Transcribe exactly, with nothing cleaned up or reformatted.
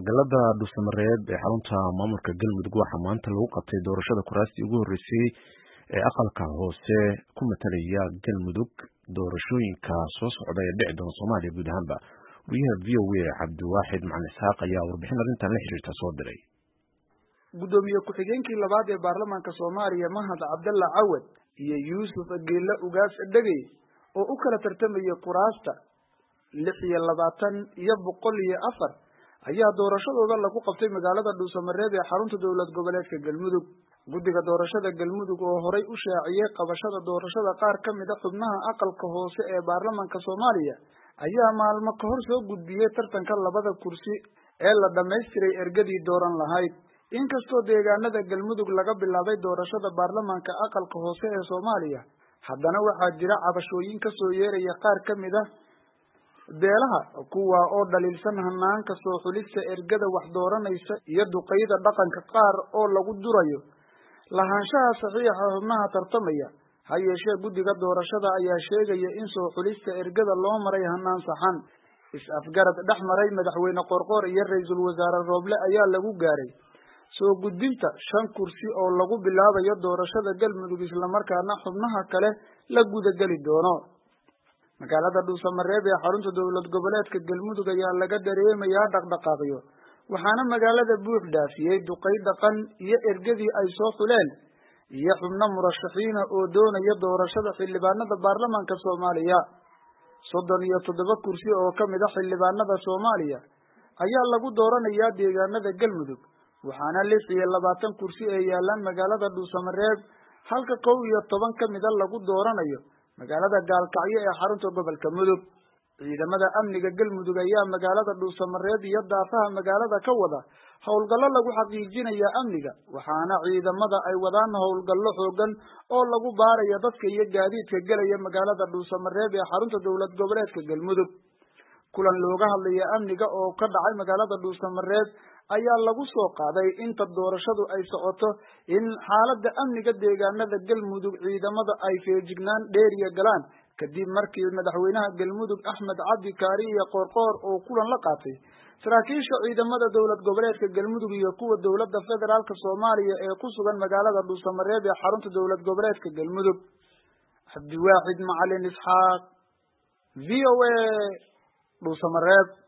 magaalada Dhuusamareeb ee xarunta maamulka Galmudug waxa maanta lagu qabtay doorashada kuraastii ugu horeysay ee aqalka hoose ku matalaya Galmudug doorashooyinka soo socda ee dhici doona Soomaaliya guud ahaanba. Wariyaha V O A Cabdiwaaxid Macalin Isxaaq ayaa warbixin arrintan la xiriirta soo diray. gudoomiye ku-xigeenkii labaad ee baarlamaanka Soomaaliya Mahad Cabdalla Cawad iyo Yuusuf Geela Ugaas Dhagey oo u kala tartamayay kuraasta lix iyo labaatan iyo boqol iyo afar ayaa doorashadooda lagu qabtay magaalada Dhuusamareeb ee xarunta dowlad goboleedka Galmudug. Guddiga doorashada Galmudug oo horay u shaaciyay qabashada doorashada qaar ka mid ah xubnaha aqalka hoose ee baarlamaanka Soomaaliya ayaa maalmo ka hor soo gudbiyay tartanka labada kursi ee la dhameystiray ergadii dooran lahayd. inkastoo deegaanada Galmudug laga bilaabay doorashada baarlamaanka aqalka hoose ee Soomaaliya haddana waxaa jira cabashooyin ka soo yeeraya qaar ka mid ah beelaha kuwa oo dhaliilsan hanaanka soo xulista ergada wax dooranaysa iyo duqeyda dhaqanka qaar oo lagu durayo lahaanshaha saxiixa xubnaha tartamaya. ha yeeshee guddiga doorashada ayaa sheegaya in soo xulista ergada loo maray hanaan saxan. is-afgarad dhex maray madaxweyne Qorqor iyo ra'iisul wasaare Rooble ayaa lagu gaaray soo gudbinta shan kursi oo lagu bilaabayo doorashada Galmudug isla markaana xubnaha kale la guda gali doono. magaalada Dhuusamareeb ee xarunta dowlad goboleedka Galmudug ayaa laga dareemayaa dhaqdhaqaaqyo waxaana magaalada buux dhaafiyay duqeyd dhaqan iyo ergadii ay soo xuleen iyo xubno murashaxiina oo doonaya doorashada xildhibaanada baarlamaanka Soomaaliya. soddon iyo toddoba kursi oo ka mid ah xildhibaanada Soomaaliya ayaa lagu dooranayaa deegaanada Galmudug waxaana lix iyo labaatan kursi ee yaalaan magaalada Dhuusamareeb halka kow iyo toban ka mid ah lagu dooranayo magaalada Gaalkacyo ee xarunta gobolka Mudug. ciidamada amniga Galmudug ayaa magaalada Dhuusamareeb iyo daafaha magaalada ka wada howlgallo lagu xaqiijinayo amniga waxaana ciidamada ay wadaan howlgallo xoogan oo lagu baarayo dadka iyo gaadiidka galaya magaalada Dhuusamareeb ee xarunta dowlad goboleedka Galmudug. kulan looga hadlayo amniga oo ka dhacay magaalada Dhuusamareeb ayaa lagu soo qaaday inta doorashadu ay socoto in xaaladda amniga deegaanada Galmudug ciidamada ay feejignaan dheeriya galaan kadib markii madaxweynaha Galmudug Axmed Cabdi Kaariye Qorqor oo kulan la qaatay saraakiisha ciidamada dowlad goboleedka Galmudug iyo kuwa dowladda federaalka Soomaaliya ee ku sugan magaalada Dhuusamareeb ee xarunta dowlad goboleedka Galmudug. Cabdiwaaxid Macalin Isxaaq, V O A, Dhuusamareeb.